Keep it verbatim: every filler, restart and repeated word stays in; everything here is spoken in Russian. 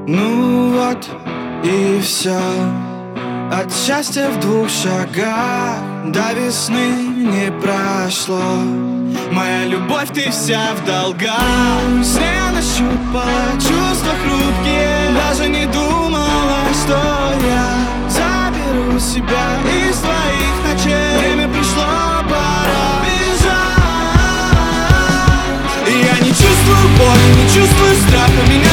Ну вот и все. От счастья в двух шагах до весны не прошло. Моя любовь, ты вся в долгах. Сне нащупала чувства хрупкие. Даже не думала, что я заберу себя из твоих ночей. Время пришло, пора бежать. И я не чувствую боли, не чувствую страха. Меня